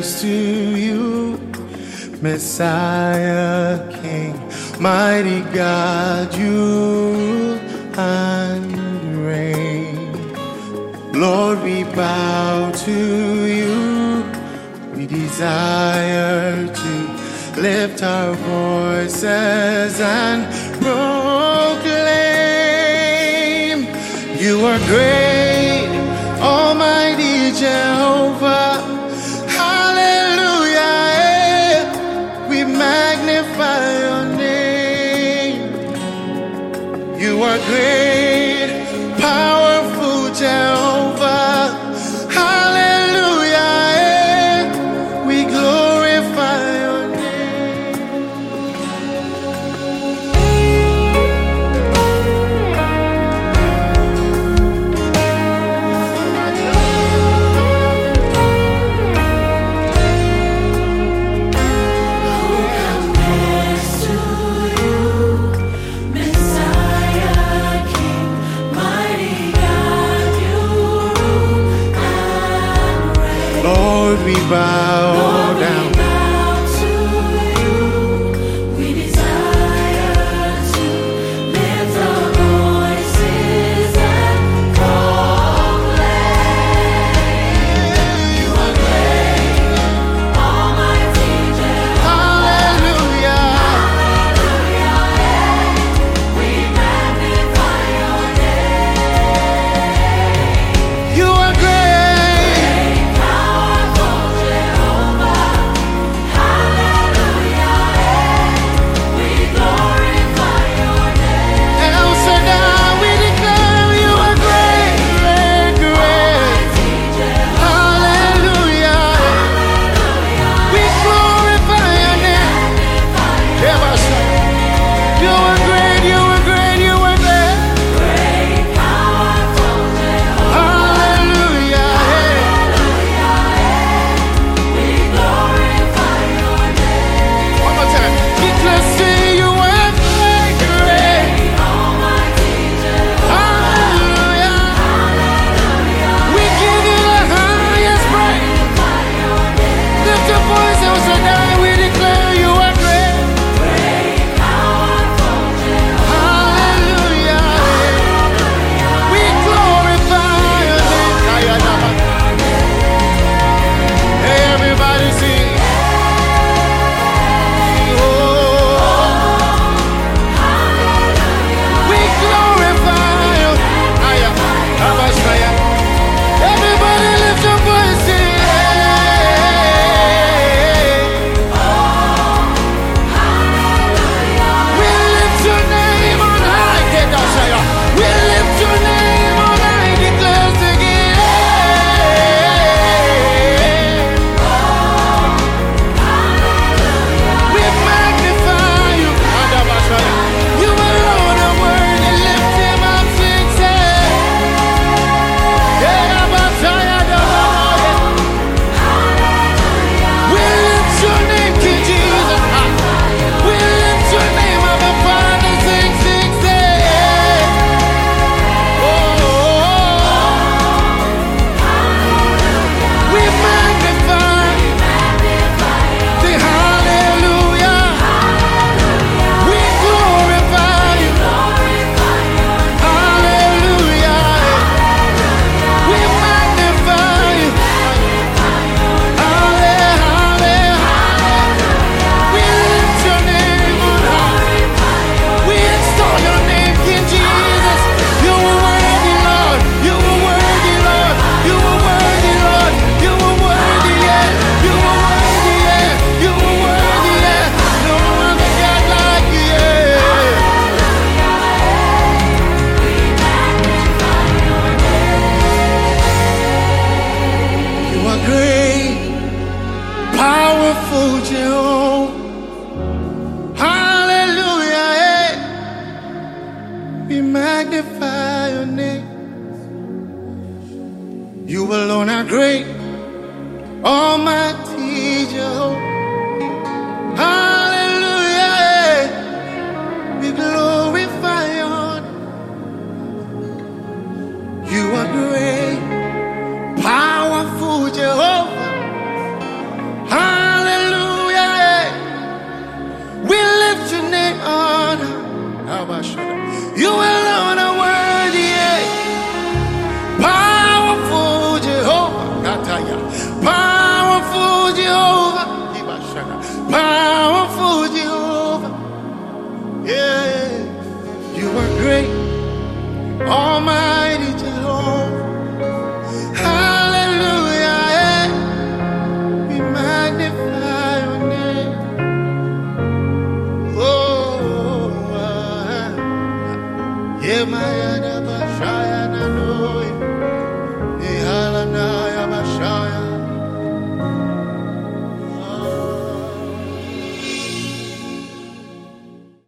praise to you, Messiah, King, mighty God, you rule and reign. Lord, we bow to you. We desire to lift our voices and proclaim you are great, Almighty Jehovah. Hallelujah, we magnify your name. You are great, powerful Jehovah. Hallelujah, we glorify your name. Who compares to you, Messiah, King, mighty God, you rule and reign. Lord, we bow Lord, down. we bow to you. We desire to lift our voices and proclaim you are great, Almighty Jehovah. Hallelujah, Hallelujah, we magnify your name. you are great. Powerful Jehovah. Hallelujah, we glorify your name. El Shaddai, we declare you are great, great, great. Hallelujah, we glorify your name. You are great, you are great, you are great. Great, powerful Jehovah. Hallelujah, We glorify your name. one more time. Declare, say you are great, great. Almighty Jehovah. Hallelujah, we give you the highest praise. Lift your voice, El Shaddai, we declare you are great. Great, powerful Jehovah. Hallelujah, we glorify your name. Hey, everybody sing. Oh, we glorify you. Everybody lift your voice, sing. We lift your name on high. We lift your name on high. Declare again. We magnify you. You alone are worthy. Lift him up, sing, say. We lift your name, King Jesus. We lift your name, our Father. Sing, sing, say. We magnify. Sing hallelujah. We glorify you. Hallelujah. We magnify you. Hallelujah. We lift your name on high. We extol your name, King Jesus. You are worthy, Lord. You are worthy, Lord. You are worthy, Lord. You are worthy, yeah. You are worthy, yeah. You are worthy, yeah. No other God like you, yeah. You are great, powerful Jehovah. Hallelujah, eh. We magnify your name. You alone are great, Almighty Jehovah.